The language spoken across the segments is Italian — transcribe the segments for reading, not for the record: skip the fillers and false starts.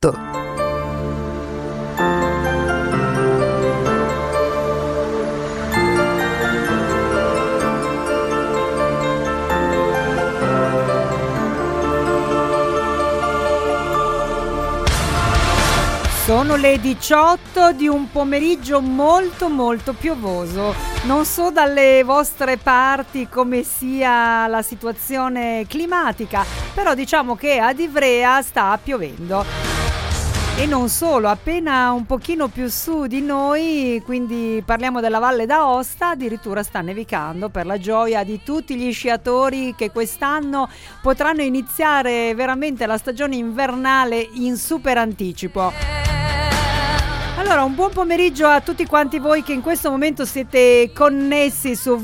Sono le 18 di un pomeriggio molto molto piovoso. Non so dalle vostre parti come sia la situazione climatica, però diciamo che ad Ivrea sta piovendo. E non solo, appena un pochino più su di noi, quindi parliamo della Valle d'Aosta, addirittura sta nevicando, per la gioia di tutti gli sciatori che quest'anno potranno iniziare veramente la stagione invernale in super anticipo. Allora, un buon pomeriggio a tutti quanti voi che in questo momento siete connessi su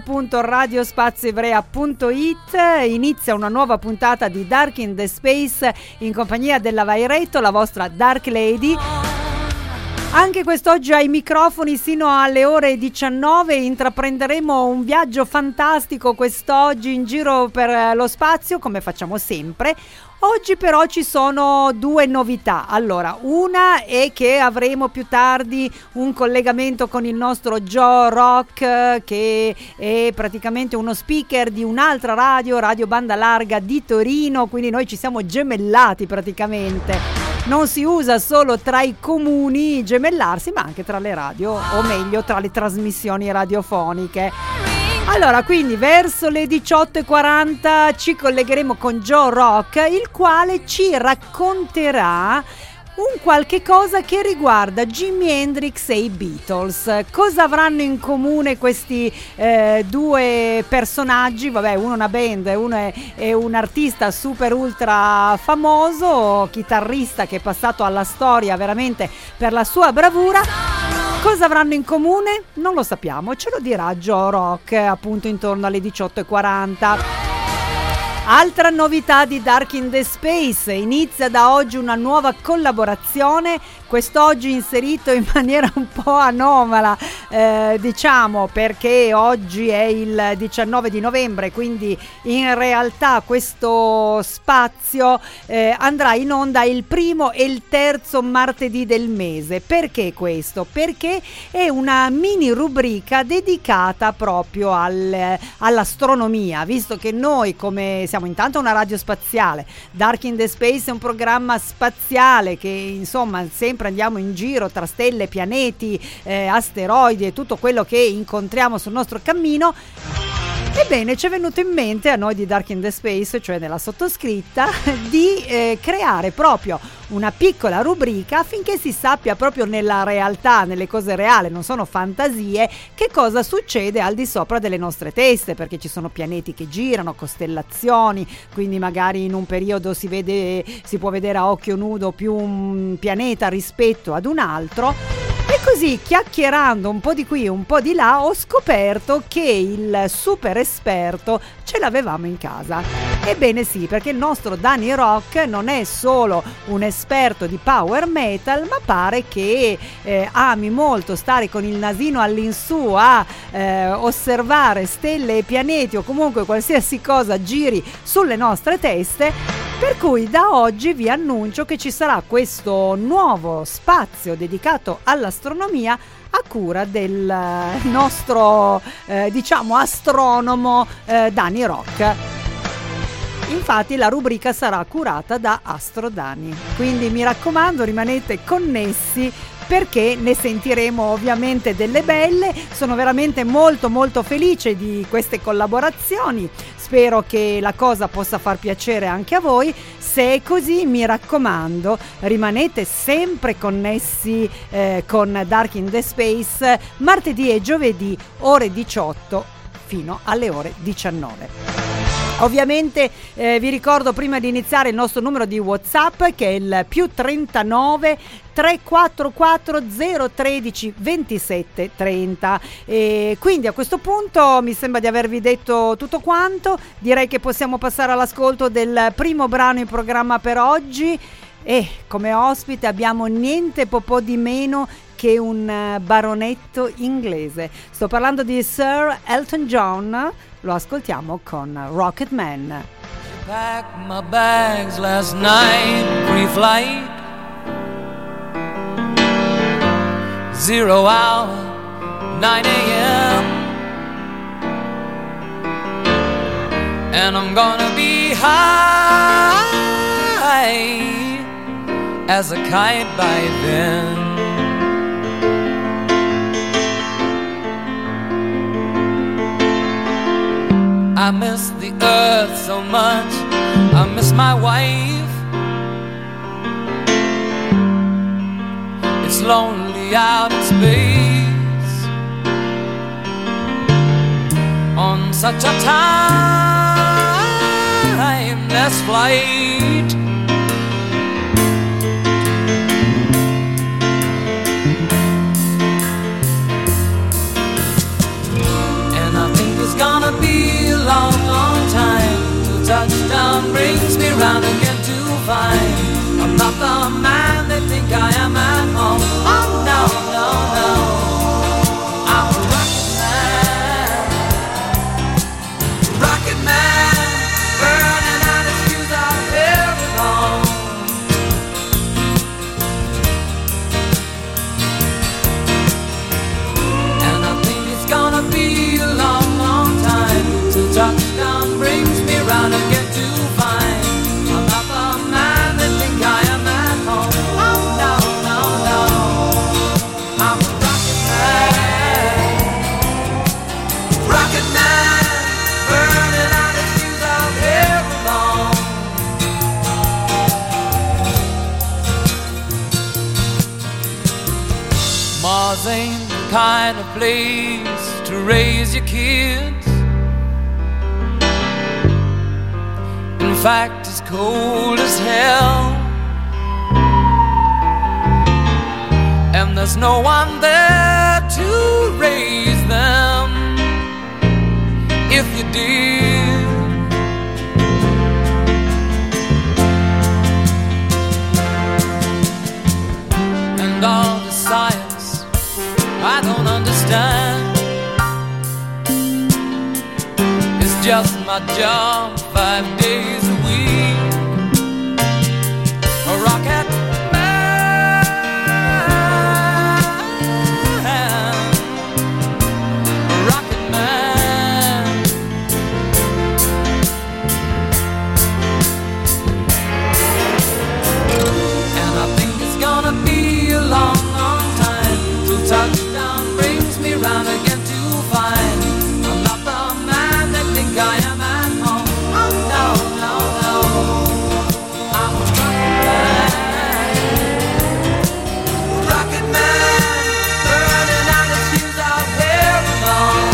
www.radiospazioivrea.it. Inizia una nuova puntata di Dark in the Space in compagnia della Vairetto, la vostra Dark Lady. Anche quest'oggi ai microfoni sino alle ore 19 intraprenderemo un viaggio fantastico quest'oggi in giro per lo spazio, come facciamo sempre. Oggi però ci sono due novità. Allora, una è che avremo più tardi un collegamento con il nostro Joe Rock, che è praticamente uno speaker di un'altra radio banda larga di Torino, quindi noi ci siamo gemellati praticamente. Non si usa solo tra i comuni gemellarsi, ma anche tra le radio, o meglio tra le trasmissioni radiofoniche. Allora, quindi verso le 18:40 ci collegheremo con Joe Rock, il quale ci racconterà un qualche cosa che riguarda Jimi Hendrix e i Beatles. Cosa avranno in comune questi due personaggi? Vabbè, uno è una band, uno è un artista super ultra famoso, chitarrista che è passato alla storia veramente per la sua bravura. Cosa avranno in comune? Non lo sappiamo, ce lo dirà Joe Rock appunto intorno alle 18:40. Altra novità di Dark in the Space: inizia da oggi una nuova collaborazione, quest'oggi inserito in maniera un po' anomala, diciamo, perché oggi è il 19 di novembre, quindi in realtà questo spazio andrà in onda il primo e il terzo martedì del mese. Perché questo? Perché è una mini rubrica dedicata proprio all'astronomia, visto che noi, come siamo intanto una radio spaziale, Dark in the Space è un programma spaziale che insomma sempre andiamo in giro tra stelle, pianeti, asteroidi e tutto quello che incontriamo sul nostro cammino. Ebbene, ci è venuto in mente a noi di Dark in the Space, cioè nella sottoscritta, di creare proprio una piccola rubrica affinché si sappia proprio nella realtà, nelle cose reali, non sono fantasie, che cosa succede al di sopra delle nostre teste, perché ci sono pianeti che girano, costellazioni, quindi magari in un periodo si può vedere a occhio nudo più un pianeta rispetto ad un altro. E così, chiacchierando un po' di qui, un po' di là, ho scoperto che il super esperto ce l'avevamo in casa. Ebbene sì, perché il nostro Danny Rock non è solo un esperto di power metal, ma pare che ami molto stare con il nasino all'insù a osservare stelle e pianeti o comunque qualsiasi cosa giri sulle nostre teste. Per cui da oggi vi annuncio che ci sarà questo nuovo spazio dedicato all'astronomia a cura del nostro diciamo astronomo Danny Rock. Infatti la rubrica sarà curata da Astro Dani, quindi mi raccomando, rimanete connessi perché ne sentiremo ovviamente delle belle. Sono veramente molto molto felice di queste collaborazioni, spero che la cosa possa far piacere anche a voi. Se è così, mi raccomando, rimanete sempre connessi con Dark in the Space martedì e giovedì ore 18 fino alle ore 19. Ovviamente vi ricordo prima di iniziare il nostro numero di WhatsApp, che è il +39 344 013 27 30. E quindi a questo punto mi sembra di avervi detto tutto quanto. Direi che possiamo passare all'ascolto del primo brano in programma per oggi, e come ospite abbiamo niente po' di meno che un baronetto inglese. Sto parlando di Sir Elton John. Lo ascoltiamo con Rocket Man. Packed my bags last night, pre-flight, 0 hour, 9 a.m. And I'm gonna be high as a kite by then. I miss the earth so much, I miss my wife. It's lonely out in space on such a timeless flight. And I think it's gonna be a long, long time till touchdown brings me round again to find I'm not the man they think I am at home. Oh no, no, no, I'm a rocket man, burning out his fuse out here alone. And I think it's gonna be a long, long time till touchdown brings me round again to find I'm not the man they think I am at home. Oh no, no, no, I'm a rocket man, burning out his fuse out here alone. Mars ain't the kind of place to raise your kids. In fact, it's cold as hell, and there's no one there to raise them if you did. And all the science I don't understand, it's just my job 5 days a week. A rocket man, a rocket man. And I think it's gonna be a long, long time till touchdown brings me round again to find I'm not the man they think I am at home. Oh no, no, no, I'm a rocket man, burning out his fuse out here alone.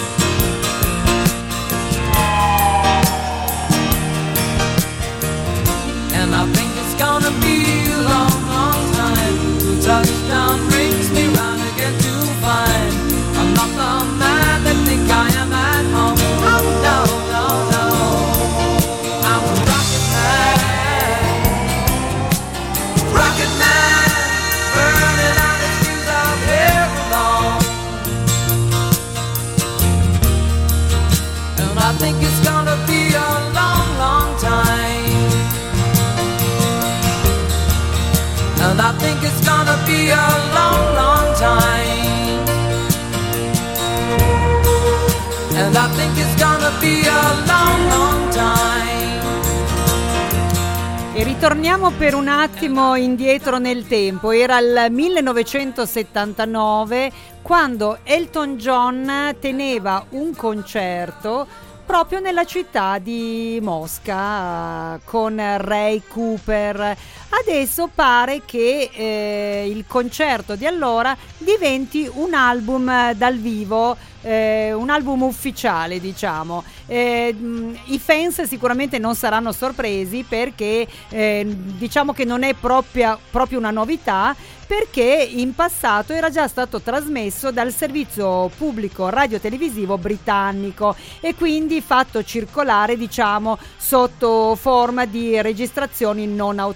And I think it's gonna be a long, long time till touchdown brings me round again to find I'm not the man they think I am at home. Oh no, no, no, I'm a rocket man, burning out his fuse out here alone. And I think it's gonna be a long, long time. And I think it's gonna be a long, long time. And I think it's gonna be a long, long time. E ritorniamo per un attimo indietro nel tempo. Era il 1979 quando Elton John teneva un concerto proprio nella città di Mosca con Ray Cooper. Adesso pare che il concerto di allora diventi un album dal vivo, un album ufficiale, diciamo. I fans sicuramente non saranno sorpresi perché diciamo che non è proprio una novità, perché in passato era già stato trasmesso dal servizio pubblico radiotelevisivo britannico e quindi fatto circolare, diciamo, sotto forma di registrazioni non autorizzate.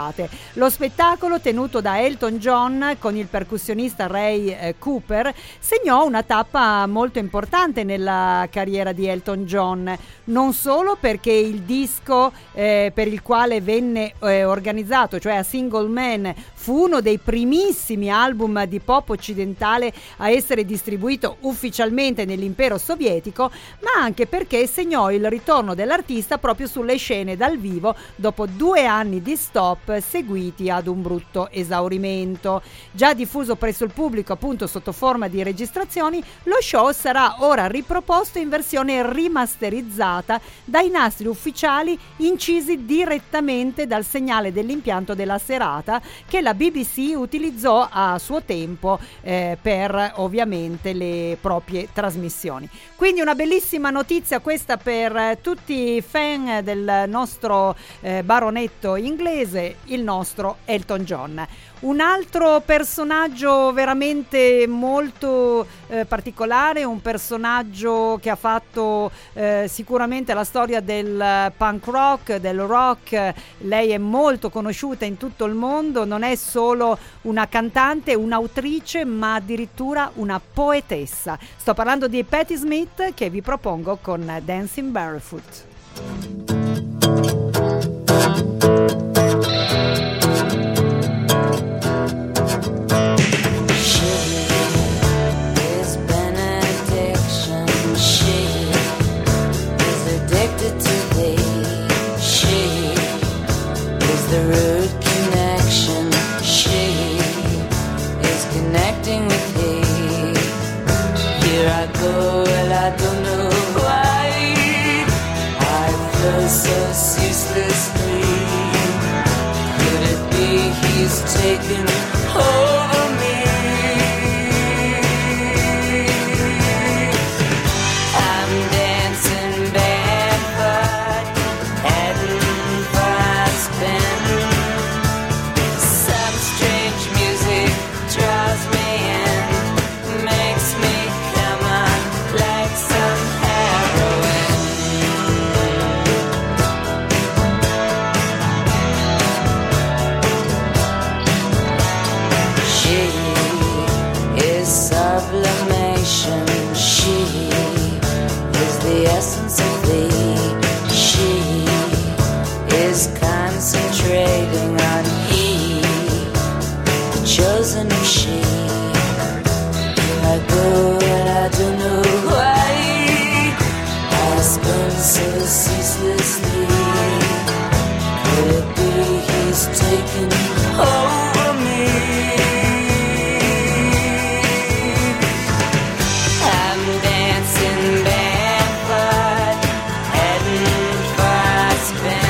puntate. Lo spettacolo, tenuto da Elton John con il percussionista Ray Cooper, segnò una tappa molto importante nella carriera di Elton John, non solo perché il disco per il quale venne organizzato, cioè A Single Man, fu uno dei primissimi album di pop occidentale a essere distribuito ufficialmente nell'impero sovietico, ma anche perché segnò il ritorno dell'artista proprio sulle scene dal vivo dopo 2 anni di stop seguiti ad un brutto esaurimento. Già diffuso presso il pubblico appunto sotto forma di registrazioni, lo show sarà ora riproposto in versione rimasterizzata dai nastri ufficiali incisi direttamente dal segnale dell'impianto della serata che la BBC utilizzò a suo tempo per ovviamente le proprie trasmissioni. Quindi una bellissima notizia questa per tutti i fan del nostro baronetto inglese, il nostro Elton John. Un altro personaggio veramente molto particolare, un personaggio che ha fatto sicuramente la storia del punk rock, del rock. Lei è molto conosciuta in tutto il mondo, non è solo una cantante, un'autrice, ma addirittura una poetessa. Sto parlando di Patti Smith, che vi propongo con Dancing Barefoot. The root connection, she is connecting with me. Here I go and I don't know why I flow so ceaselessly. Could it be he's taken over me? I'm dancing barefoot, heading for a spin. Concentrating on he, the chosen of she. Here I go and I don't know why I spin so ceaselessly. Could it be he's taken over me? I'm dancing barefoot, heading for a spin.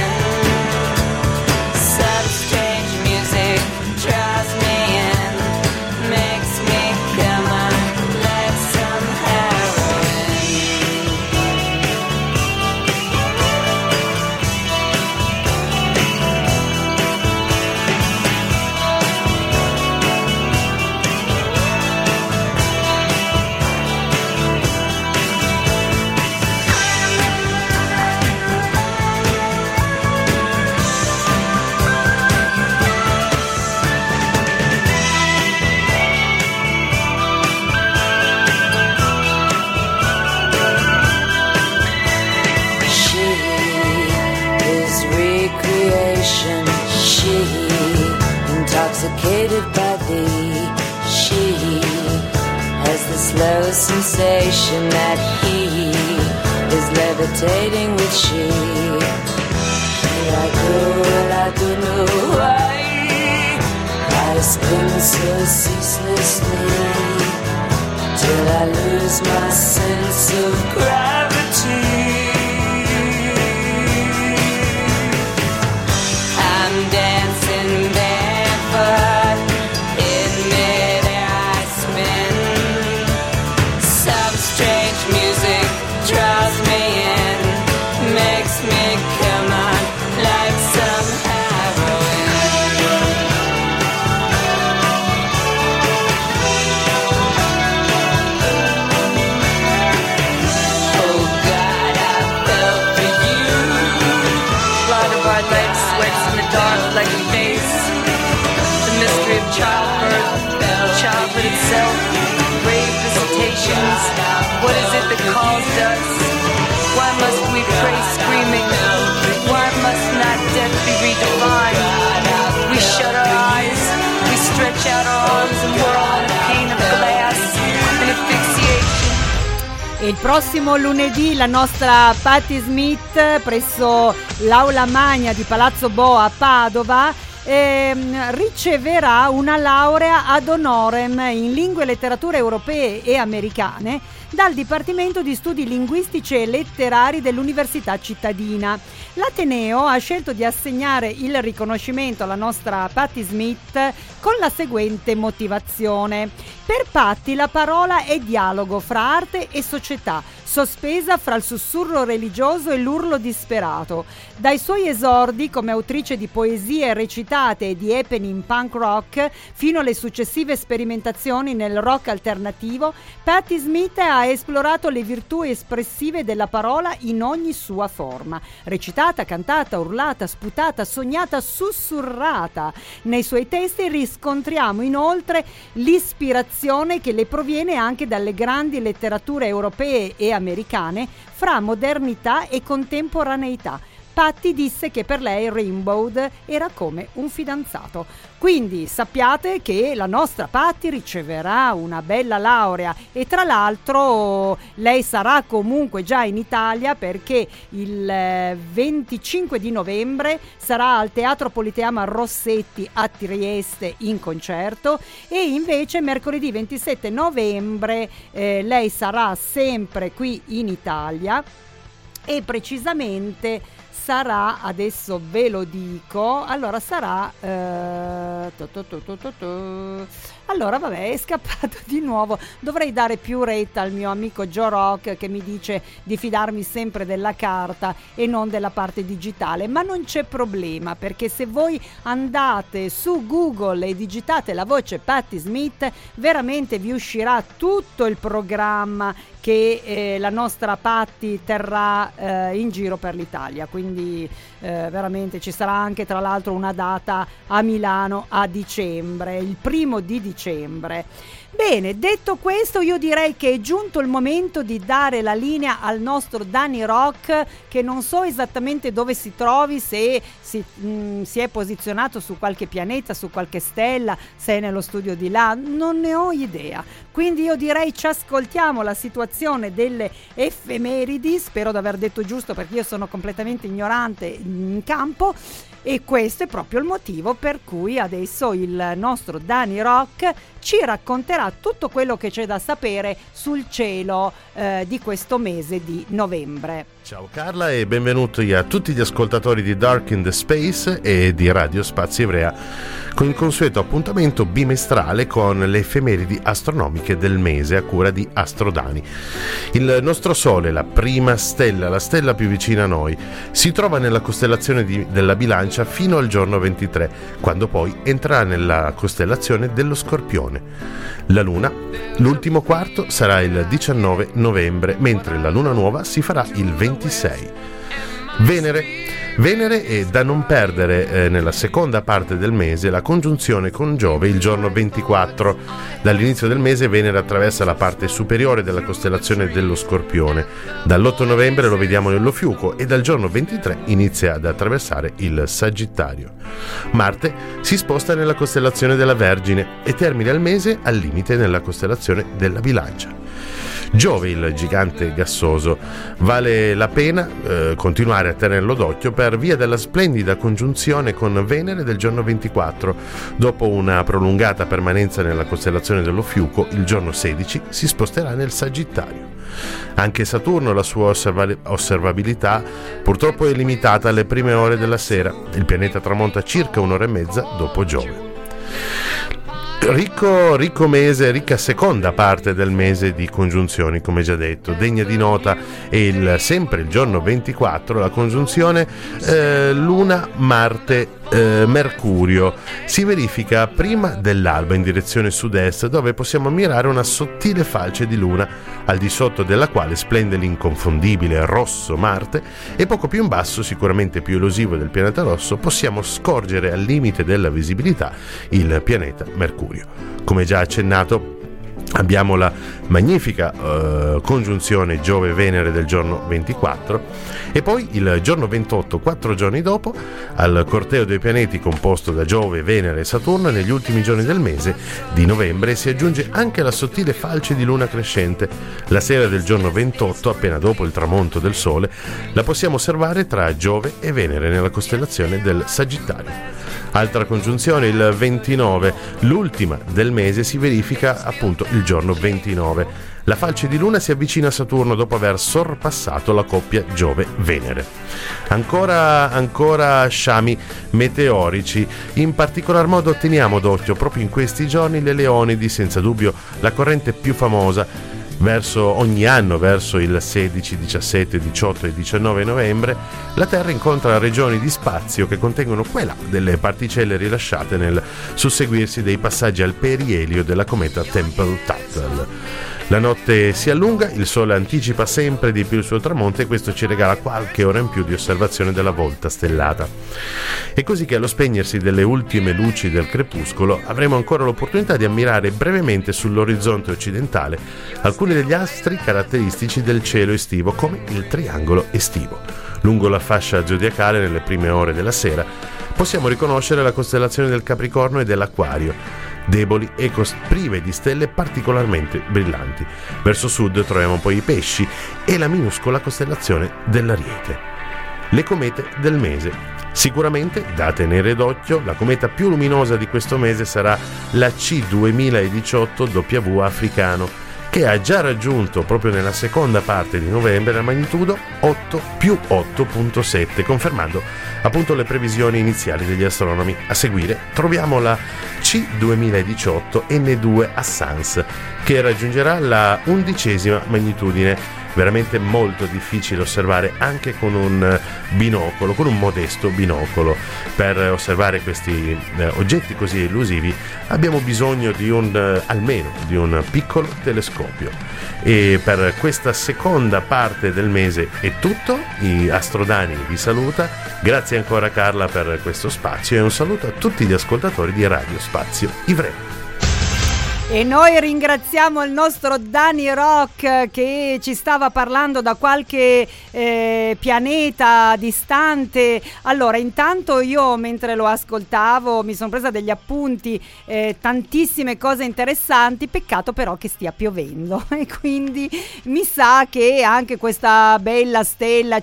Intoxicated by thee, she has the slow sensation that he is levitating with she. Here I go and I don't know why I spin so ceaselessly till I lose my sense of gravity. I'm dancing barefoot, in midair I spin. Some strange music draws me in, makes me come on like some heroin. Oh God, generations. What is it that calls us? Why must we pray screaming? Why must not death be redefined? We shut our eyes, we stretch out our arms, and we're all in a pane of glass, an asphyxiation. E il prossimo lunedì la nostra Patti Smith presso l'Aula Magna di Palazzo Bo a Padova riceverà una laurea ad honorem in lingue e letterature europee e americane dal Dipartimento di Studi Linguistici e Letterari dell'Università Cittadina. L'Ateneo ha scelto di assegnare il riconoscimento alla nostra Patti Smith con la seguente motivazione. Per Patti la parola è dialogo fra arte e società, sospesa fra il sussurro religioso e l'urlo disperato. Dai suoi esordi come autrice di poesie recitate e di happening punk rock fino alle successive sperimentazioni nel rock alternativo, Patti Smith ha esplorato le virtù espressive della parola in ogni sua forma, recitata, cantata, urlata, sputata, sognata, sussurrata. Nei suoi testi riscontriamo inoltre l'ispirazione che le proviene anche dalle grandi letterature europee e americane fra modernità e contemporaneità. Patti disse che per lei Rimbaud era come un fidanzato. Quindi sappiate che la nostra Patti riceverà una bella laurea e tra l'altro lei sarà comunque già in Italia perché il 25 di novembre sarà al Teatro Politeama Rossetti a Trieste in concerto e invece mercoledì 27 novembre lei sarà sempre qui in Italia e precisamente sarà, adesso ve lo dico, allora sarà allora vabbè, è scappato di nuovo, dovrei dare più retta al mio amico Joe Rock che mi dice di fidarmi sempre della carta e non della parte digitale, ma non c'è problema perché se voi andate su Google e digitate la voce Patti Smith veramente vi uscirà tutto il programma che la nostra Patti terrà in giro per l'Italia, quindi veramente ci sarà anche tra l'altro una data a Milano a dicembre, il 1° di dicembre. Bene, detto questo io direi che è giunto il momento di dare la linea al nostro Dani Rock che non so esattamente dove si trovi, se si è posizionato su qualche pianeta, su qualche stella, se è nello studio di là, non ne ho idea. Quindi io direi ci ascoltiamo la situazione delle effemeridi, spero di aver detto giusto perché io sono completamente ignorante in campo. E questo è proprio il motivo per cui adesso il nostro Dani Rock ci racconterà tutto quello che c'è da sapere sul cielo di questo mese di novembre. Ciao Carla e benvenuti a tutti gli ascoltatori di Dark in the Space e di Radio Spazio Ivrea con il consueto appuntamento bimestrale con le effemeridi astronomiche del mese a cura di Astrodani. Il nostro Sole, la prima stella, la stella più vicina a noi, si trova nella costellazione della Bilancia fino al giorno 23, quando poi entrerà nella costellazione dello Scorpione. La Luna, l'ultimo quarto, sarà il 19 novembre, mentre la Luna nuova si farà il 26. Venere è da non perdere nella seconda parte del mese la congiunzione con Giove il giorno 24. Dall'inizio del mese Venere attraversa la parte superiore della costellazione dello Scorpione. Dall'8 novembre lo vediamo nello Fiuco e dal giorno 23 inizia ad attraversare il Sagittario. Marte si sposta nella costellazione della Vergine e termina il mese al limite nella costellazione della Bilancia. Giove, il gigante gassoso, vale la pena continuare a tenerlo d'occhio per via della splendida congiunzione con Venere del giorno 24. Dopo una prolungata permanenza nella costellazione dello Fiuco, il giorno 16 si sposterà nel Sagittario. Anche Saturno, la sua osservabilità purtroppo è limitata alle prime ore della sera. Il pianeta tramonta circa un'ora e mezza dopo Giove. Ricco mese, ricca seconda parte del mese di congiunzioni, come già detto. Degna di nota è sempre il giorno 24 la congiunzione Luna-Marte-Mercurio. Si verifica prima dell'alba in direzione sud-est, dove possiamo ammirare una sottile falce di luna, al di sotto della quale splende l'inconfondibile rosso Marte, e poco più in basso, sicuramente più elusivo del pianeta rosso, possiamo scorgere al limite della visibilità il pianeta Mercurio. Come già accennato, Abbiamo la magnifica congiunzione Giove-Venere del giorno 24 e poi il giorno 28, 4 giorni dopo, al corteo dei pianeti composto da Giove, Venere e Saturno, negli ultimi giorni del mese di novembre si aggiunge anche la sottile falce di luna crescente. La sera del giorno 28, appena dopo il tramonto del Sole, la possiamo osservare tra Giove e Venere nella costellazione del Sagittario. Altra congiunzione, il 29, l'ultima del mese, si verifica appunto il giorno 29. La falce di luna si avvicina a Saturno dopo aver sorpassato la coppia Giove-Venere. Ancora sciami meteorici, in particolar modo otteniamo d'occhio proprio in questi giorni le Leonidi, senza dubbio la corrente più famosa. Ogni anno, verso il 16, 17, 18 e 19 novembre, la Terra incontra regioni di spazio che contengono quella delle particelle rilasciate nel susseguirsi dei passaggi al perielio della cometa Tempel-Tuttle. La notte si allunga, il Sole anticipa sempre di più il suo tramonto e questo ci regala qualche ora in più di osservazione della volta stellata. È così che allo spegnersi delle ultime luci del crepuscolo avremo ancora l'opportunità di ammirare brevemente sull'orizzonte occidentale alcuni degli astri caratteristici del cielo estivo, come il triangolo estivo. Lungo la fascia zodiacale, nelle prime ore della sera, possiamo riconoscere la costellazione del Capricorno e dell'Acquario, deboli e prive di stelle particolarmente brillanti. Verso sud troviamo poi i Pesci e la minuscola costellazione dell'Ariete. Le comete del mese. Sicuramente, da tenere d'occhio, la cometa più luminosa di questo mese sarà la C2018W Africano, che ha già raggiunto proprio nella seconda parte di novembre la magnitudo 8 più 8.7, confermando appunto le previsioni iniziali degli astronomi. A seguire troviamo la C2018 N2 a Sans, che raggiungerà la 11ª magnitudine, veramente molto difficile osservare anche con un binocolo, con un modesto binocolo. Per osservare questi oggetti così elusivi abbiamo bisogno di almeno di un piccolo telescopio. E per questa seconda parte del mese è tutto. Astrodani vi saluta, grazie ancora Carla per questo spazio e un saluto a tutti gli ascoltatori di Radio Spazio Ivrea. E noi ringraziamo il nostro Dani Rock che ci stava parlando da qualche pianeta distante. Allora, intanto io mentre lo ascoltavo mi sono presa degli appunti, tantissime cose interessanti, peccato però che stia piovendo e quindi mi sa che anche questa bella stella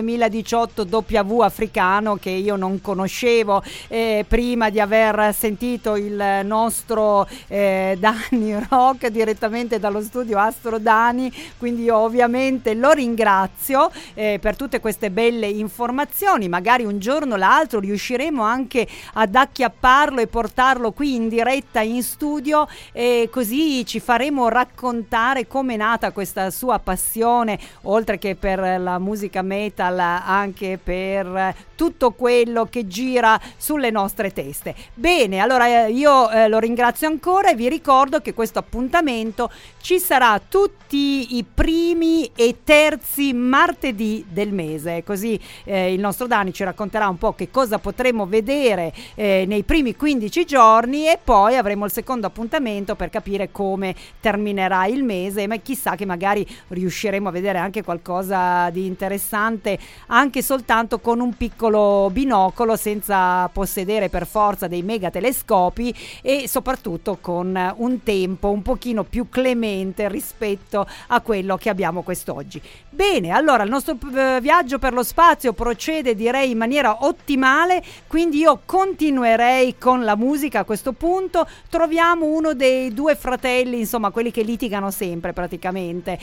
C2018W Africano, che io non conoscevo prima di aver sentito il nostro Dani Rock direttamente dallo studio Astro Dani, quindi io ovviamente lo ringrazio per tutte queste belle informazioni. Magari un giorno o l'altro riusciremo anche ad acchiapparlo e portarlo qui in diretta in studio, e così ci faremo raccontare come è nata questa sua passione, oltre che per la musica metal, anche per tutto quello che gira sulle nostre teste. Bene, allora io lo ringrazio ancora e vi ricordo che questo appuntamento ci sarà tutti i primi e terzi martedì del mese, così il nostro Dani ci racconterà un po' che cosa potremo vedere nei primi 15 giorni e poi avremo il secondo appuntamento per capire come terminerà il mese, ma chissà che magari riusciremo a vedere anche qualcosa di interessante anche soltanto con un piccolo binocolo, senza possedere per forza dei mega telescopi, e soprattutto con un tempo un pochino più clemente rispetto a quello che abbiamo quest'oggi. Bene, allora il nostro viaggio per lo spazio procede, direi, in maniera ottimale, quindi io continuerei con la musica a questo punto. Troviamo uno dei due fratelli, insomma quelli che litigano sempre praticamente,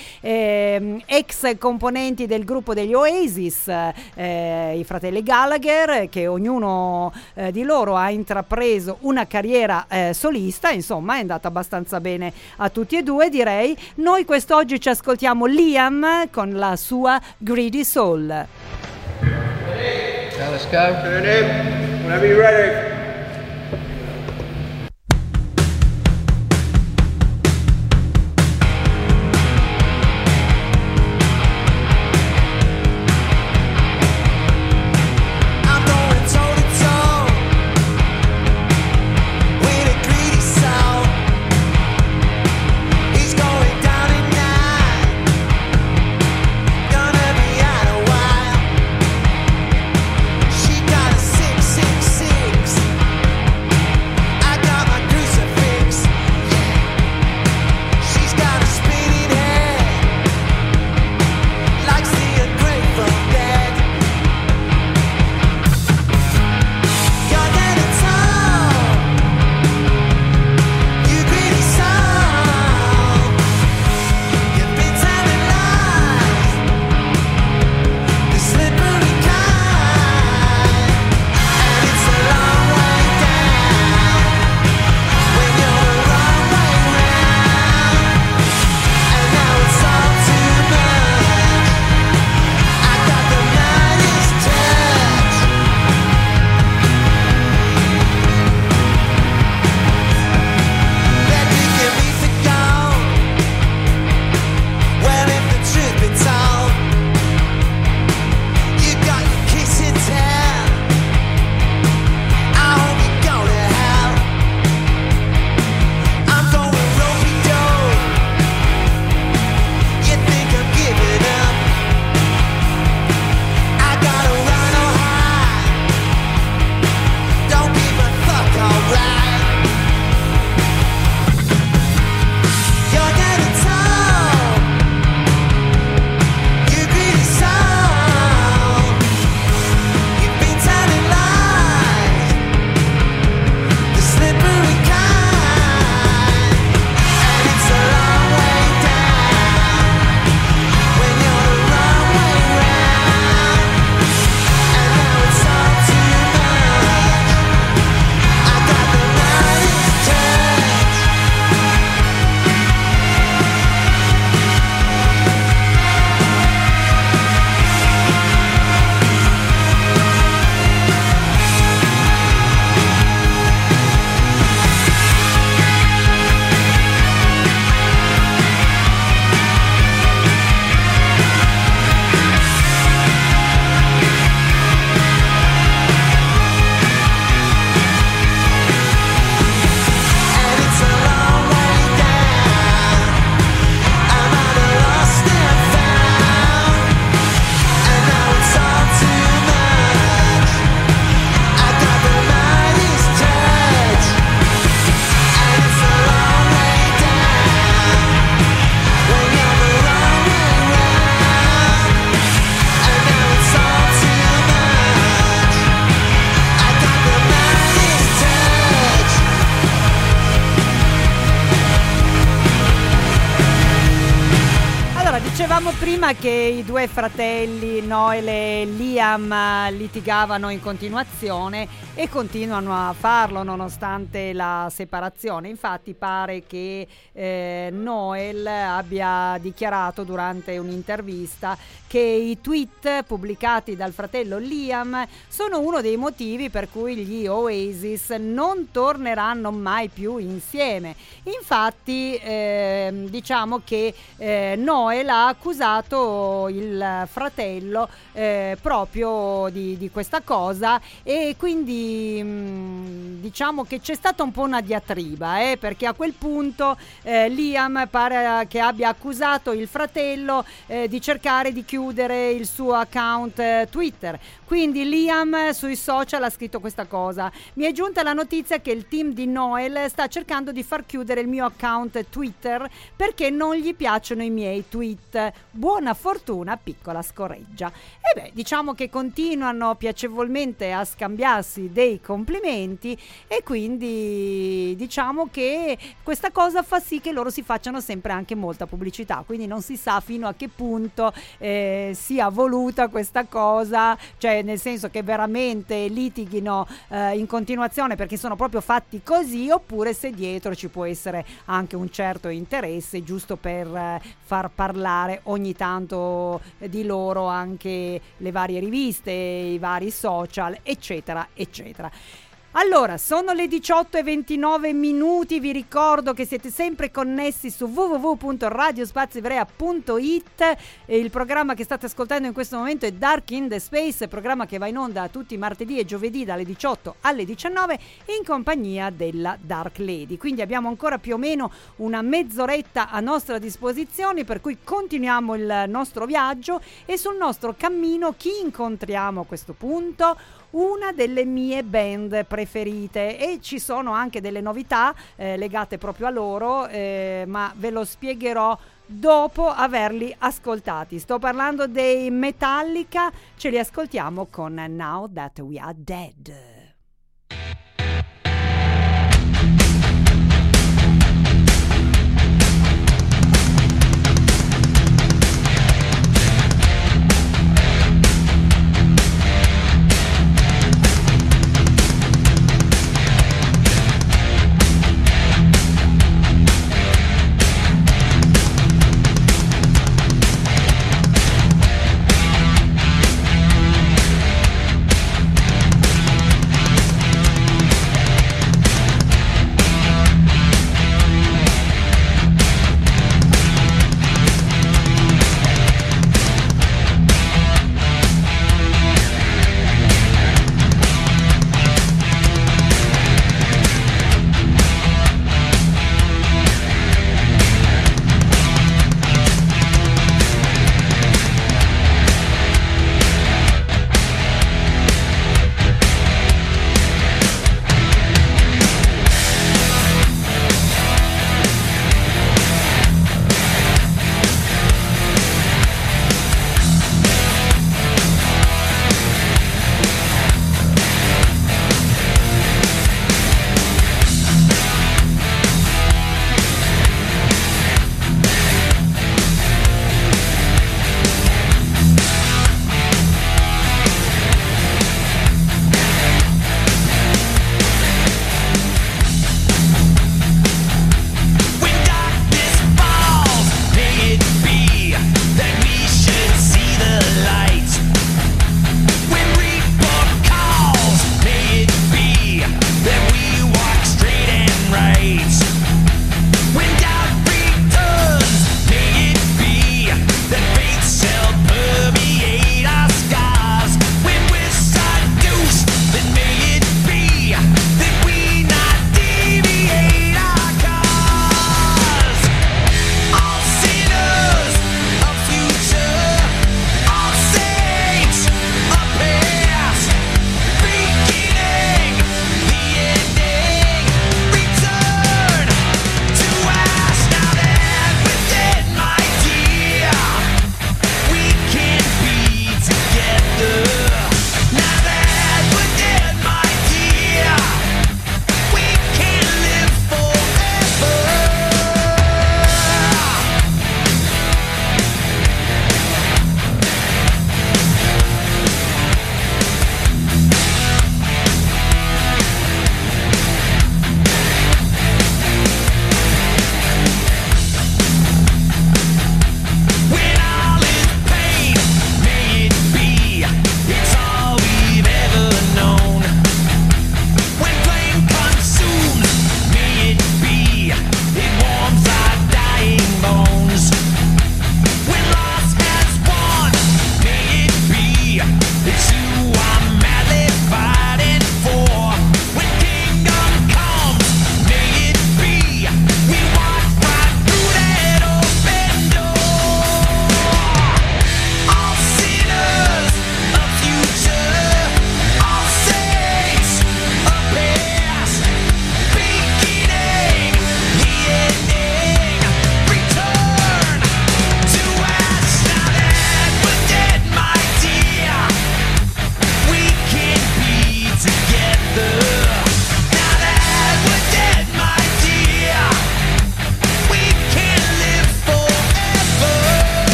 ex componenti del gruppo degli Oasis, i fratelli Gallagher, che ognuno di loro ha intrapreso una carriera solista, insomma è andata abbastanza bene a tutti e due, direi. Noi quest'oggi ci ascoltiamo Liam con la sua Greedy Soul. Now let's go. Turn in. Whenever you're ready. He Dicevamo prima che i due fratelli Noel e Liam litigavano in continuazione e continuano a farlo nonostante la separazione. Infatti pare che Noel abbia dichiarato durante un'intervista che i tweet pubblicati dal fratello Liam sono uno dei motivi per cui gli Oasis non torneranno mai più insieme. Infatti diciamo che Noel ha accusato il fratello proprio di questa cosa, e quindi diciamo che c'è stata un po' una diatriba, perché a quel punto Liam pare che abbia accusato il fratello di cercare di chiudere il suo account Twitter. Quindi Liam sui social ha scritto questa cosa: mi è giunta la notizia che il team di Noel sta cercando di far chiudere il mio account Twitter perché non gli piacciono i miei tweet. Buona fortuna, piccola scoreggia. E beh, diciamo che continuano piacevolmente a scambiarsi dei complimenti, e quindi diciamo che questa cosa fa sì che loro si facciano sempre anche molta pubblicità, quindi non si sa fino a che punto sia voluta questa cosa, cioè nel senso che veramente litighino in continuazione perché sono proprio fatti così, oppure se dietro ci può essere anche un certo interesse giusto per far parlare ogni tanto di loro anche le varie riviste, i vari social, eccetera eccetera. Allora, sono le 18:29, vi ricordo che siete sempre connessi su www.radiospazioivrea.it, e il programma che state ascoltando in questo momento è Dark in the Space, programma che va in onda tutti i martedì e giovedì dalle 18 alle 19 in compagnia della Dark Lady. Quindi abbiamo ancora più o meno una mezz'oretta a nostra disposizione, per cui continuiamo il nostro viaggio, e sul nostro cammino chi incontriamo a questo punto? Una delle mie band preferite, e ci sono anche delle novità legate proprio a loro, ma ve lo spiegherò dopo averli ascoltati. Sto parlando dei Metallica, ce li ascoltiamo con Now That We Are Dead.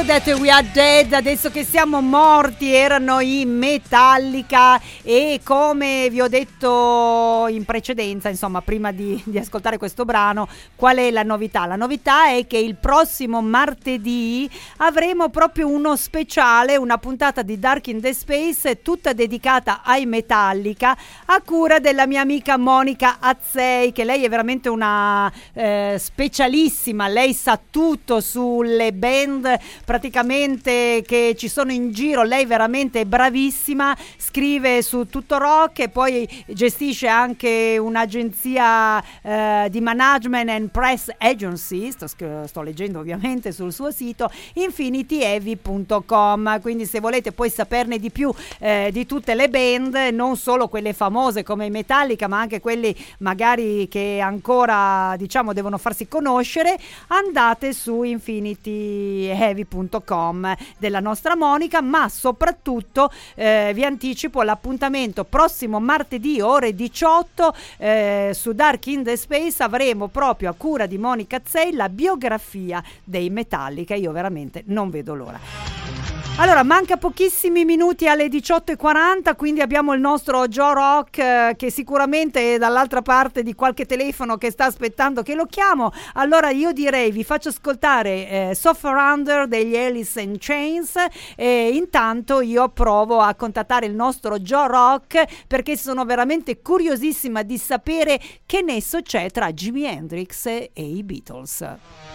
Now That We Are Dead, adesso che siamo morti, erano i Metallica, e come vi ho detto in precedenza, insomma prima di ascoltare questo brano, qual è la novità? La novità è che il prossimo martedì avremo proprio uno speciale, una puntata di Dark in the Space tutta dedicata ai Metallica, a cura della mia amica Monica Azzei, che lei è veramente una specialissima, lei sa tutto sulle band praticamente che ci sono in giro, lei veramente è bravissima, scrive su Tutto Rock e poi gestisce anche un'agenzia di management and press agency, sto leggendo ovviamente sul suo sito infinityheavy.com, quindi se volete poi saperne di più di tutte le band, non solo quelle famose come i Metallica ma anche quelli magari che ancora diciamo devono farsi conoscere, andate su infinityheavy.com della nostra Monica, ma soprattutto vi anticipo l'appuntamento prossimo martedì ore 18 su Dark in the Space, avremo proprio a cura di Monica Azzei la biografia dei Metallica, io veramente non vedo l'ora. Allora, manca pochissimi minuti alle 18:40, quindi abbiamo il nostro Joe Rock che sicuramente è dall'altra parte di qualche telefono che sta aspettando che lo chiamo. Allora io direi vi faccio ascoltare Suffer Under degli Alice in Chains e intanto io provo a contattare il nostro Joe Rock perché sono veramente curiosissima di sapere che nesso c'è tra Jimi Hendrix e i Beatles.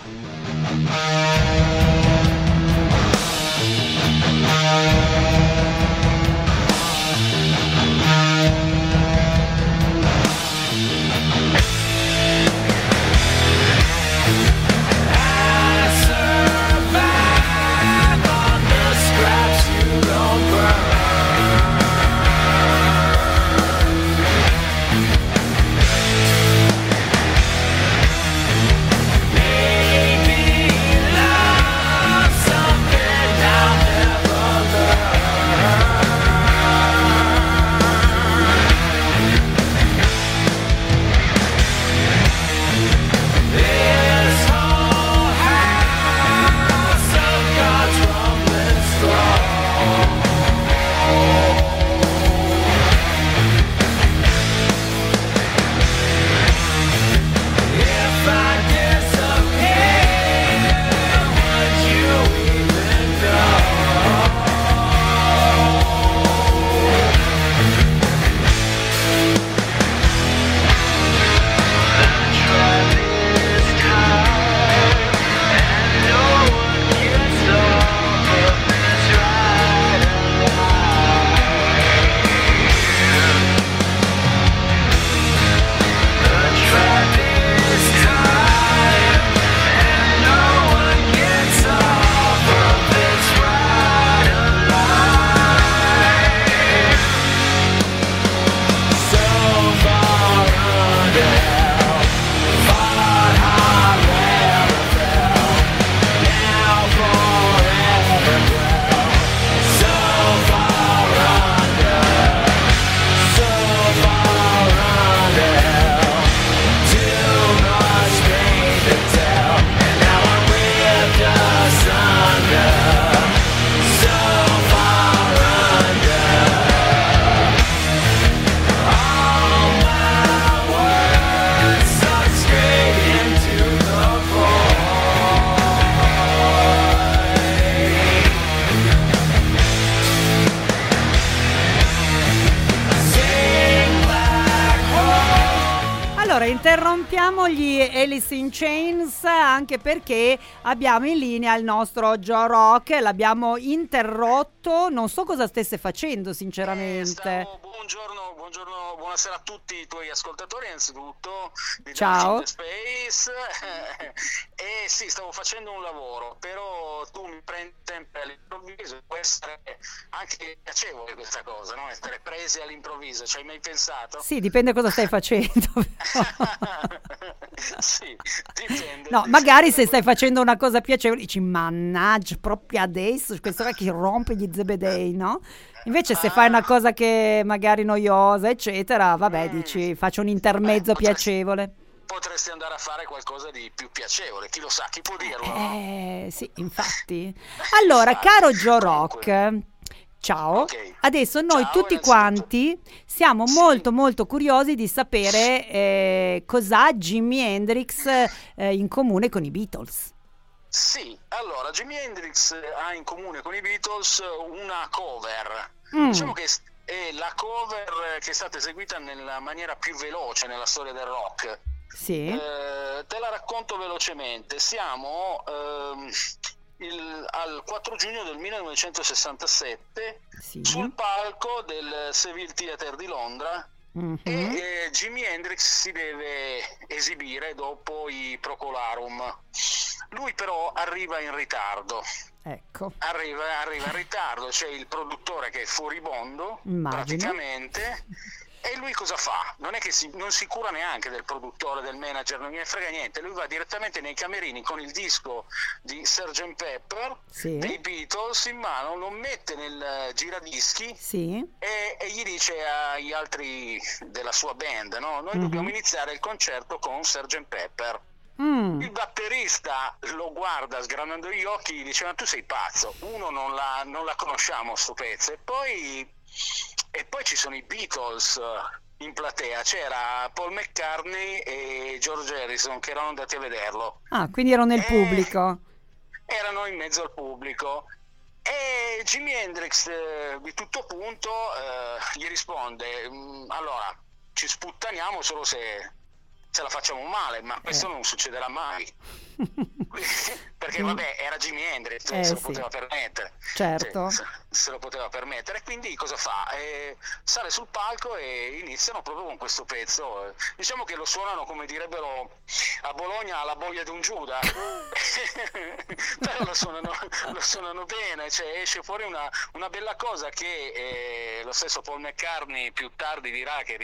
Interrompiamo gli Alice in Chains anche perché abbiamo in linea il nostro Joe Rock, l'abbiamo interrotto, non so cosa stesse facendo sinceramente. Buongiorno, buonasera a tutti i tuoi ascoltatori innanzitutto di Ciao. Space. E sì, stavo facendo un lavoro, però tu mi prendi sempre all'improvviso, può essere anche piacevole questa cosa, no? Essere presi all'improvviso, ci hai mai pensato? Sì, dipende cosa stai facendo. Sì, dipende. No, magari se stai facendo una cosa piacevole dici mannaggia proprio adesso questo qua che rompe gli zebedei, no? Invece se fai una cosa che magari noiosa eccetera, vabbè, dici faccio un intermezzo piacevole. potresti andare a fare qualcosa di più piacevole, chi lo sa, chi può dirlo, no? Sì, infatti. Allora, Infatti. caro Joe Comunque. Rock, ciao. Ok. Adesso noi Ciao, tutti innanzitutto. quanti siamo Sì. molto molto curiosi di sapere cos'ha Jimi Hendrix in comune con i Beatles. Sì, allora Jimi Hendrix ha in comune con i Beatles una cover. Mm. Diciamo che è la cover che è stata eseguita nella maniera più veloce nella storia del rock. Sì, Te la racconto velocemente. Siamo al 4 giugno del 1967 sì. sul palco del Seville Theatre di Londra. Mhm. E Jimi Hendrix si deve esibire dopo i Procolarum. Lui però arriva in ritardo. Ecco. Arriva in ritardo, c'è il produttore che è furibondo, Immagino. praticamente. E lui cosa fa? Non è che non si cura neanche del produttore, del manager, non gliene frega niente. Lui va direttamente nei camerini con il disco di Sgt. Pepper Sì. dei Beatles in mano, lo mette nel giradischi Sì. e gli dice agli altri della sua band, no? Noi Mhm. dobbiamo iniziare il concerto con Sgt. Pepper. Mm. Il batterista lo guarda sgranando gli occhi, gli dice: ma tu sei pazzo, uno non la conosciamo sto pezzo. E poi ci sono i Beatles in platea, c'era Paul McCartney e George Harrison che erano andati a vederlo, Ah, quindi ero nel pubblico. erano in mezzo al pubblico. E Jimi Hendrix di tutto punto gli risponde: allora ci sputtaniamo solo se la facciamo male, ma questo non succederà mai. Perché vabbè, era Jimi Hendrix, se lo sì. poteva permettere. Certo. Sì, se lo poteva permettere. Quindi cosa fa? Sale sul palco e iniziano proprio con questo pezzo. Diciamo che lo suonano, come direbbero a Bologna, alla boia di un Giuda. Però lo suonano bene, cioè esce fuori una bella cosa che lo stesso Paul McCartney più tardi dirà che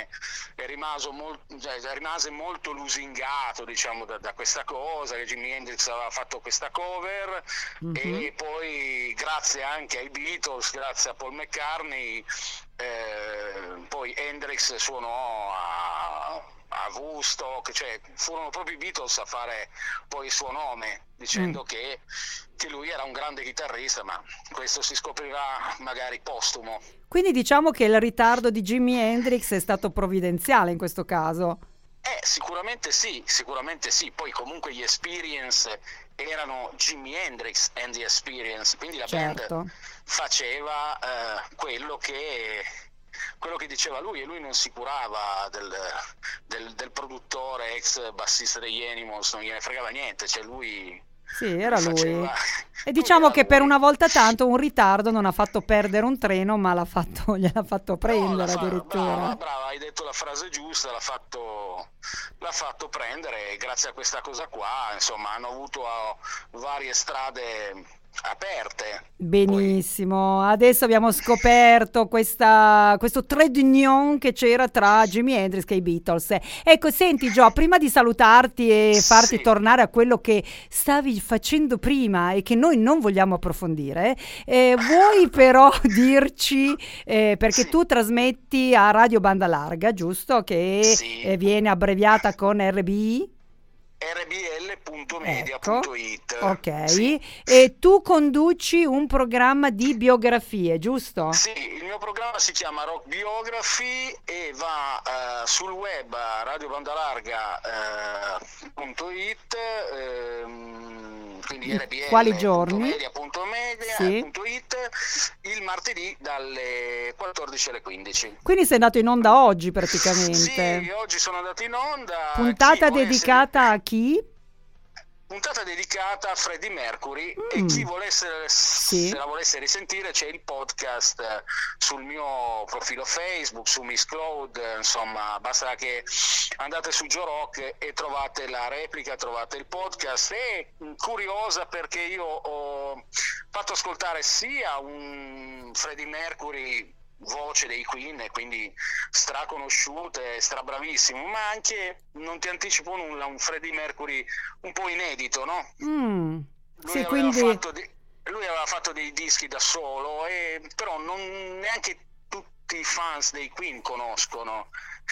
rimase molto lusingato, diciamo, da questa cosa, che Jimi Hendrix aveva fatto questa cover. E poi grazie anche ai Beatles, grazie a Paul McCartney, poi Hendrix suonò a Woodstock, cioè furono proprio i Beatles a fare poi il suo nome, dicendo che lui era un grande chitarrista, ma questo si scoprirà magari postumo. Quindi diciamo che il ritardo di Jimi Hendrix è stato provvidenziale in questo caso. Sicuramente sì, poi comunque gli Experience erano Jimi Hendrix and the Experience, quindi la Certo. band faceva quello che diceva lui, e lui non si curava del produttore ex bassista degli Animals, non gliene fregava niente, cioè lui Sì, era lui. faceva- E diciamo lui che era per lui. una volta tanto un ritardo non ha fatto perdere un treno, ma gliel'ha fatto prendere addirittura. Brava, hai detto la frase giusta, l'ha fatto prendere, e grazie a questa cosa qua, insomma, hanno avuto varie strade aperte. Benissimo, adesso abbiamo scoperto questo trade union che c'era tra Jimi Hendrix e i Beatles. Ecco, senti Gio, prima di salutarti e farti Sì. tornare a quello che stavi facendo prima e che noi non vogliamo approfondire, vuoi però dirci, perché Sì. tu trasmetti a Radio Banda Larga, giusto? Che Sì. viene abbreviata con RBI? rbl.media.it. Ok, Sì. e tu conduci un programma di biografie, giusto? Sì, il mio programma si chiama Rock Biography e va sul web a radiobandalarga.it, quindi Quali giorni? rbl.media.it, il martedì dalle 14 alle 15. Quindi sei andato in onda oggi praticamente. Sì, oggi sono andato in onda. Puntata Chi volesse- dedicata a chi? Puntata dedicata a Freddie Mercury, e chi volesse, Sì. se la volesse risentire, c'è il podcast sul mio profilo Facebook, su Miss Cloud, insomma basta che andate su Joe Rock e trovate la replica, trovate il podcast. E curiosa perché io ho fatto ascoltare sia un Freddie Mercury voce dei Queen, e quindi straconosciute, strabravissimo, ma anche, non ti anticipo nulla, un Freddie Mercury un po' inedito, no? Lui Sì, aveva quindi fatto dei dischi da solo, però non neanche tutti i fans dei Queen conoscono.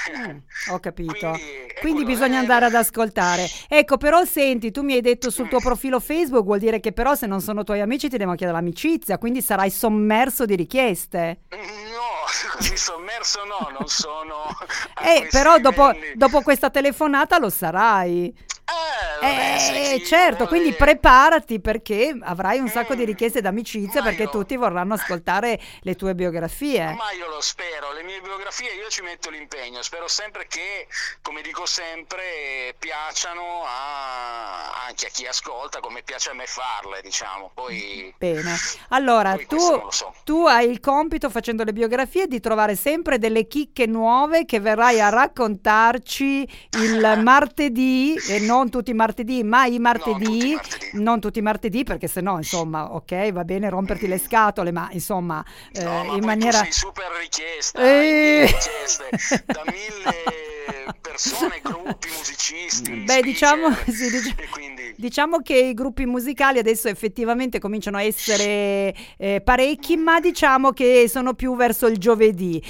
Ho capito. Quindi Quindi bisogna andare ad ascoltare. Ecco, però senti, tu mi hai detto sul tuo profilo Facebook, vuol dire che però se non sono tuoi amici ti devono chiedere l'amicizia, quindi sarai sommerso di richieste. No, così sommerso no, non sono a Però questi livelli. dopo questa telefonata lo sarai. Vabbè, se chi Certo, vuole- quindi preparati perché avrai un sacco di richieste d'amicizia, perché tutti vorranno ascoltare le tue biografie. Ma io lo spero, le mie biografie io ci metto l'impegno, spero sempre che, come dico sempre, piacciono anche a chi ascolta, come piace a me farle, diciamo. Poi Bene, allora Poi questo non lo so. tu hai il compito, facendo le biografie, di trovare sempre delle chicche nuove che verrai a raccontarci il martedì, e non tutti i martedì, ma i martedì, non tutti i martedì, perché sennò, insomma, ok, va bene romperti le scatole, ma insomma, no, ma in poi maniera... tu sei super richiesta, richieste da 1000 persone, gruppi, musicisti, Beh, speaker, diciamo e quindi diciamo che i gruppi musicali adesso effettivamente cominciano a essere parecchi, ma diciamo che sono più verso il giovedì.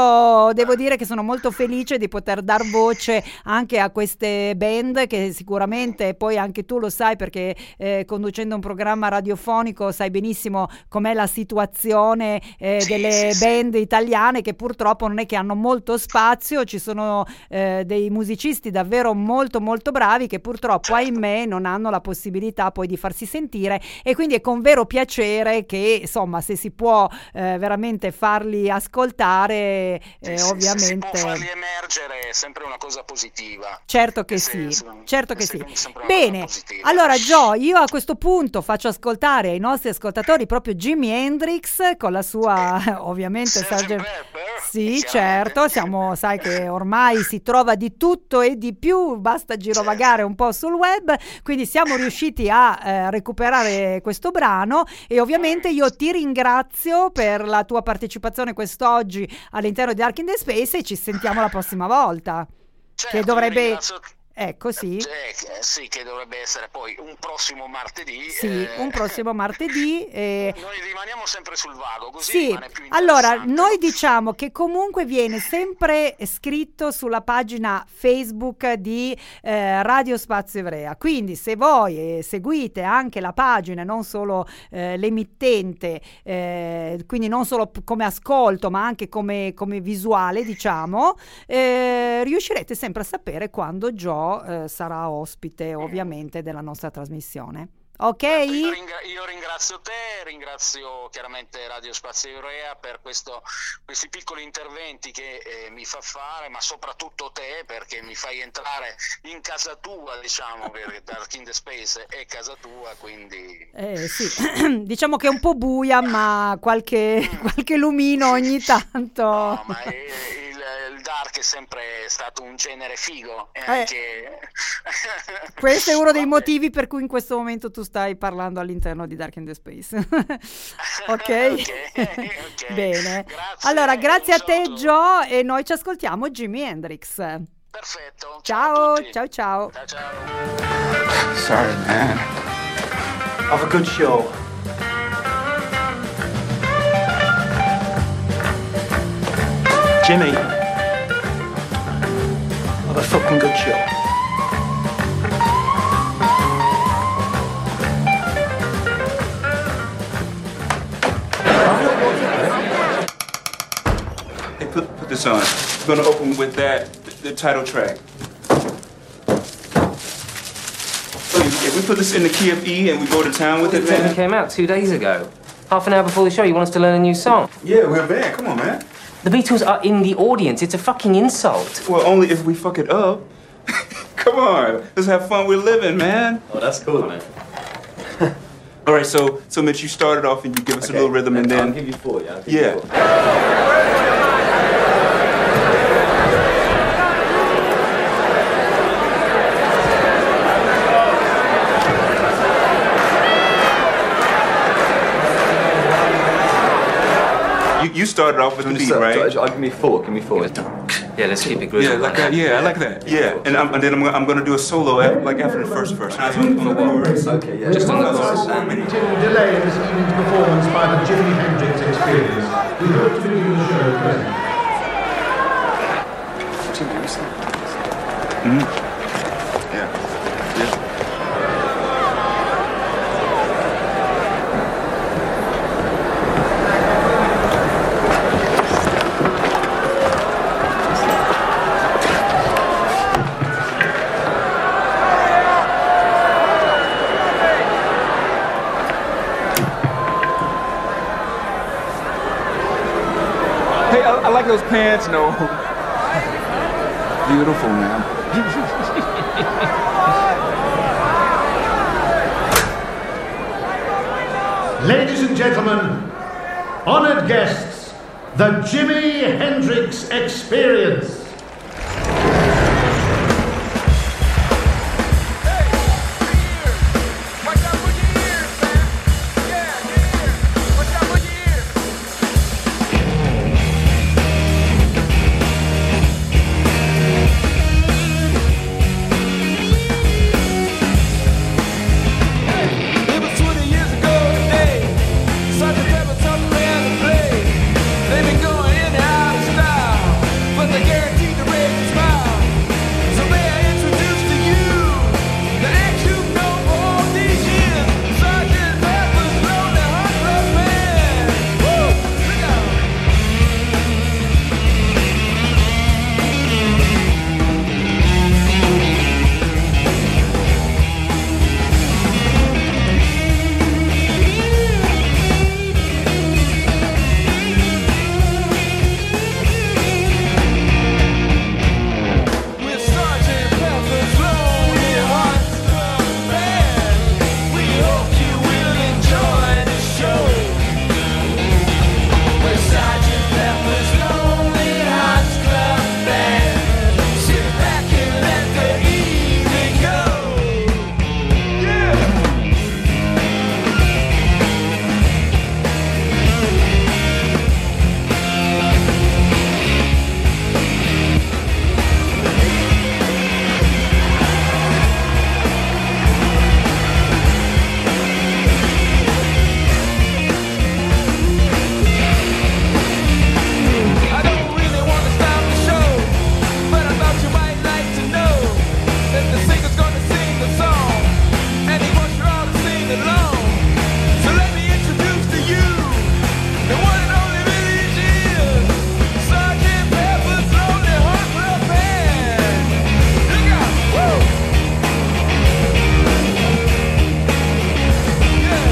Io devo dire che sono molto felice di poter dar voce anche a queste band che sicuramente poi anche tu lo sai, perché conducendo un programma radiofonico sai benissimo com'è la situazione delle band italiane, che purtroppo non è che hanno molto spazio. Ci sono dei musicisti davvero molto molto bravi che purtroppo ahimè non hanno la possibilità poi di farsi sentire, e quindi è con vero piacere che insomma se si può veramente farli ascoltare, se si ovviamente può farli emergere è sempre una cosa positiva. certo che Nel sì, senso, certo che è sì. sempre una Bene, cosa positiva. allora Gio, io a questo punto faccio ascoltare ai nostri ascoltatori proprio Jimi Hendrix con la sua ovviamente Sgt. Sgt. Pepper, Sì, chiaramente. certo, sai che ormai si trova di tutto e di più, basta girovagare un po' sul web, quindi siamo riusciti a recuperare questo brano, e ovviamente io ti ringrazio per la tua partecipazione quest'oggi all'interno di Dark in the Space, e ci sentiamo la prossima volta. Certo, che dovrebbe... io ringrazio- Ecco, sì. sì, che dovrebbe essere poi un prossimo martedì. Sì, un prossimo martedì. Noi rimaniamo sempre sul vago, così Sì, rimane più allora interessante. noi diciamo che comunque viene sempre scritto sulla pagina Facebook di Radio Spazio Ivrea, quindi se voi seguite anche la pagina, non solo l'emittente, quindi non solo come ascolto ma anche come visuale, diciamo, riuscirete sempre a sapere quando Gio sarà ospite ovviamente della nostra trasmissione. Ok? Io ringrazio te, ringrazio chiaramente Radio Spazio Ivrea per questi piccoli interventi che mi fa fare, ma soprattutto te perché mi fai entrare in casa tua, diciamo, perché Dark in the Space è casa tua, quindi... Sì, diciamo che è un po' buia, ma qualche lumino ogni tanto. No, ma il Dark è sempre stato un genere figo, e anche... Questo è uno dei Vabbè. motivi per cui in questo momento tu stai parlando all'interno di Dark in the Space. Ok? Ok. Bene. Grazie, Allora, grazie a un te saluto. Gio, e noi ci ascoltiamo Jimi Hendrix. Perfetto. Ciao, a tutti. ciao, ciao. Ciao, ciao. Sorry, man. Have a good show. Jimmy. Have a fucking good show. Hey, put this on. We're gonna open with the title track. So if we put this in the key of E and we go to town with it, It man. came out 2 days ago. Half an hour before the show, you want us to learn a new song? Yeah, we're bad. Come on, man. The Beatles are in the audience. It's a fucking insult. Well, only if we fuck it up. Come on, let's have fun. We're living, man. Oh, that's cool, man. All right, so Mitch, you started off and you give us a little rhythm, and I'll then give you 4, yeah. I'll give you yeah. 4. You started off with the beat, right? I'll give me 4. Give me 4. Yeah, let's keep it groovy. Yeah, like that. Yeah, I like that. Yeah, and then I'm gonna do a solo after the first verse. Okay, yeah. Just another delay in this evening's performance by the Jimi Hendrix Experience. We hope to begin the show presently. Yeah. Hey, I like those pants. No. Beautiful, man. Ladies and gentlemen, honored guests, the Jimi Hendrix Experience. It was 20 years ago today. Sergeant Pepper taught the band to play. They've been going in and out of style, but they're guaranteed to raise a smile. So may I introduce to you the act you've known for all these years, Sergeant Pepper's Lonely Hearts Club Band. Woo! Look out! With Sergeant Pepper's Lonely Hearts Club Band, we hope you will enjoy the show. With Sergeant Pepper's Lonely Hearts Club Band, sit back and let the evening go. Yeah. I don't really want to stop the show, but I thought you might like to know that the singer's gonna sing the song, and he wants you all to sing along. So let me introduce to you the one and only Billy Jean, Sergeant Pepper's Lonely Hearts Club Band. Look out! Woo! Yeah.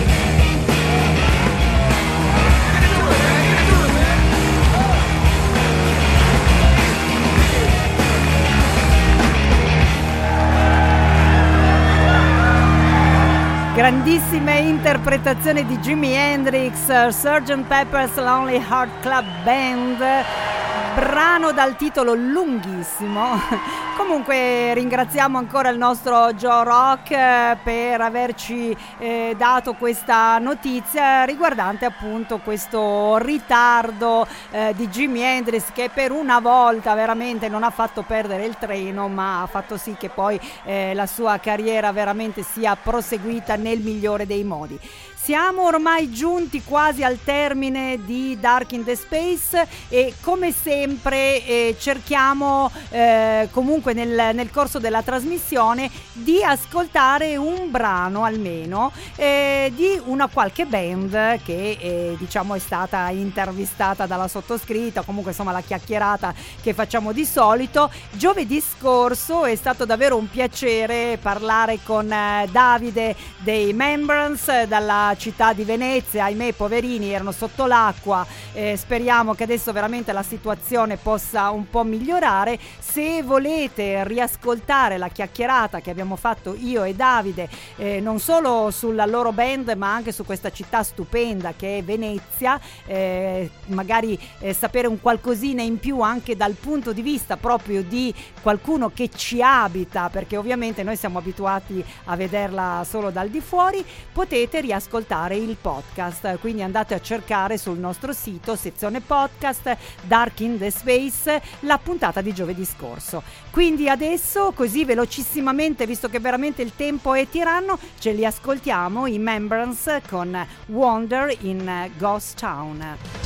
Get into it, man. Get into it, man. Grandissime interpretazioni di Jimi Hendrix, Sgt. Pepper's Lonely Heart Club Band, brano dal titolo lunghissimo. Comunque ringraziamo ancora il nostro Joe Rock per averci dato questa notizia riguardante appunto questo ritardo di Jimi Hendrix, che per una volta veramente non ha fatto perdere il treno, ma ha fatto sì che poi la sua carriera veramente sia proseguita nel migliore dei modi. Siamo ormai giunti quasi al termine di Dark in the Space e come sempre cerchiamo comunque nel corso della trasmissione di ascoltare un brano almeno di una qualche band che diciamo è stata intervistata dalla sottoscritta, comunque insomma la chiacchierata che facciamo di solito. Giovedì scorso è stato davvero un piacere parlare con Davide dei Membrance dalla città di Venezia. Ahimè, poverini, erano sotto l'acqua, speriamo che adesso veramente la situazione possa un po' migliorare. Se volete riascoltare la chiacchierata che abbiamo fatto io e Davide non solo sulla loro band ma anche su questa città stupenda che è Venezia, magari sapere un qualcosina in più anche dal punto di vista proprio di qualcuno che ci abita, perché ovviamente noi siamo abituati a vederla solo dal di fuori, potete riascoltare ascoltare il podcast, quindi andate a cercare sul nostro sito, sezione podcast, Dark in the Space, la puntata di giovedì scorso. Quindi adesso, così velocissimamente, visto che veramente il tempo è tiranno, ce li ascoltiamo, i Membrance con Wonder in Ghost Town.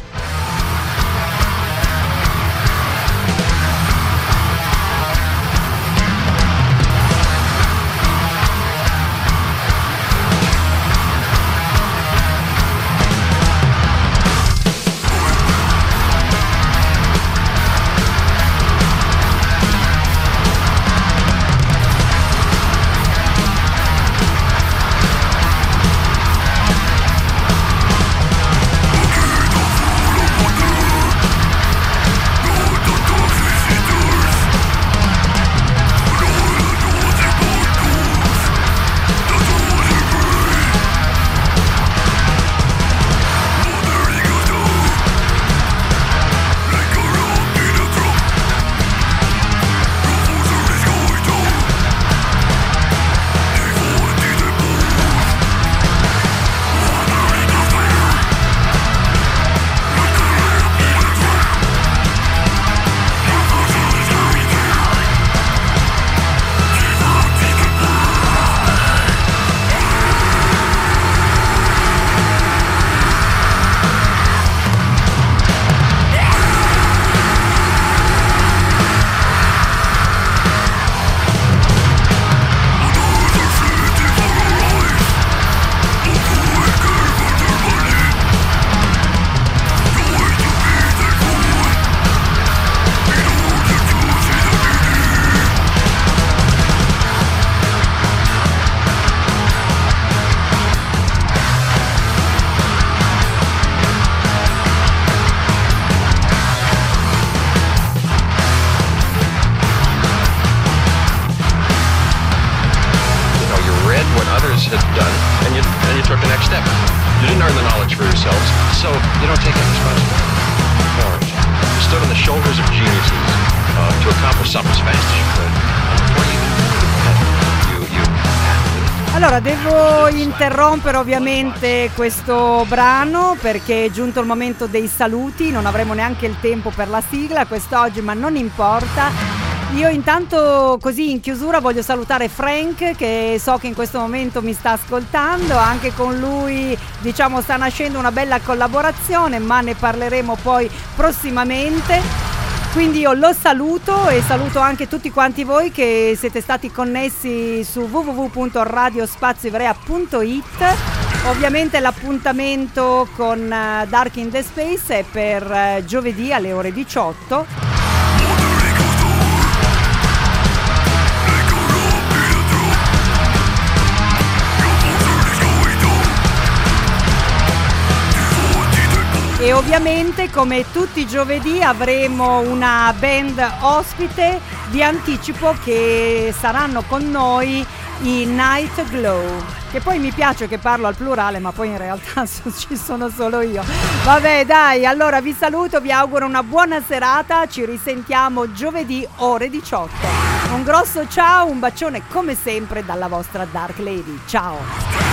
Allora, devo interrompere ovviamente questo brano perché è giunto il momento dei saluti, non avremo neanche il tempo per la sigla quest'oggi, ma non importa. Io intanto così in chiusura voglio salutare Frank, che so che in questo momento mi sta ascoltando, anche con lui diciamo sta nascendo una bella collaborazione, ma ne parleremo poi prossimamente. Quindi io lo saluto e saluto anche tutti quanti voi che siete stati connessi su www.radiospazioivrea.it. Ovviamente l'appuntamento con Dark in the Space è per giovedì alle ore 18. E ovviamente come tutti i giovedì avremo una band ospite di anticipo che saranno con noi i Night Glow, che poi mi piace che parlo al plurale ma poi in realtà ci sono solo io. Vabbè dai, allora vi saluto, vi auguro una buona serata, ci risentiamo giovedì ore 18. Un grosso ciao, un bacione come sempre dalla vostra Dark Lady, ciao!